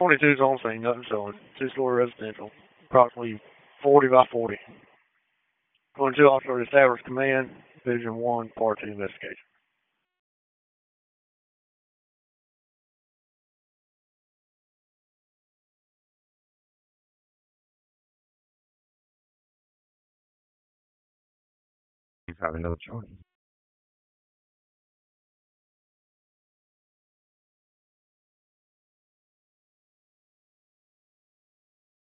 22 is on scene, nothing showing. Two-story residential, approximately 40 by 40. 22 officer established command, Division 1, Part 2 investigation. You have another charge.